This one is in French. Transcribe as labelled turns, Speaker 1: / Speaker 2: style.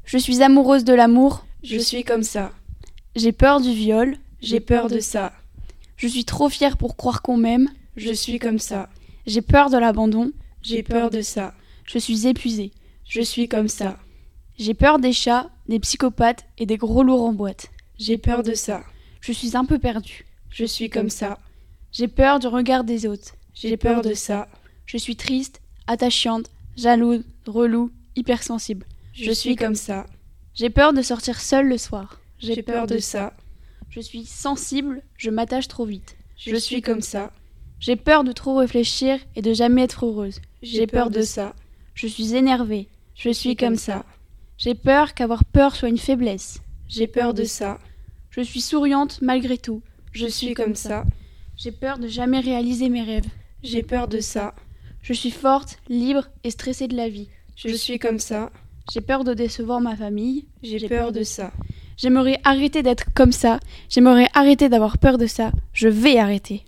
Speaker 1: Je suis amoureuse de l'amour.
Speaker 2: Je suis comme ça.
Speaker 1: J'ai peur du viol.
Speaker 2: J'ai peur de ça.
Speaker 1: Je suis trop fière pour croire qu'on m'aime.
Speaker 2: Je suis comme ça.
Speaker 1: J'ai peur de l'abandon.
Speaker 2: J'ai peur de ça.
Speaker 1: Je suis épuisée.
Speaker 2: Je suis comme ça.
Speaker 1: J'ai peur des chats, des psychopathes et des gros lourds en boîte.
Speaker 2: J'ai peur de ça.
Speaker 1: Je suis un peu perdue.
Speaker 2: Je suis comme ça.
Speaker 1: J'ai peur du regard des autres.
Speaker 2: J'ai peur de ça.
Speaker 1: Je suis triste, attachante, jalouse, relou, hypersensible.
Speaker 2: Je suis comme ça.
Speaker 1: J'ai peur de sortir seule le soir.
Speaker 2: J'ai peur de ça.
Speaker 1: Je suis sensible, je m'attache trop vite.
Speaker 2: Je suis comme ça.
Speaker 1: J'ai peur de trop réfléchir et de jamais être heureuse.
Speaker 2: J'ai peur de ça.
Speaker 1: Je suis énervée.
Speaker 2: Je suis comme ça.
Speaker 1: J'ai peur qu'avoir peur soit une faiblesse.
Speaker 2: J'ai peur de ça.
Speaker 1: Je suis souriante malgré tout.
Speaker 2: Je suis comme ça.
Speaker 1: J'ai peur de jamais réaliser mes rêves.
Speaker 2: J'ai peur de ça.
Speaker 1: Je suis forte, libre et stressée de la vie.
Speaker 2: Je suis comme ça.
Speaker 1: J'ai peur de décevoir ma famille.
Speaker 2: J'ai peur de ça.
Speaker 1: J'aimerais arrêter d'être comme ça. J'aimerais arrêter d'avoir peur de ça. Je vais arrêter.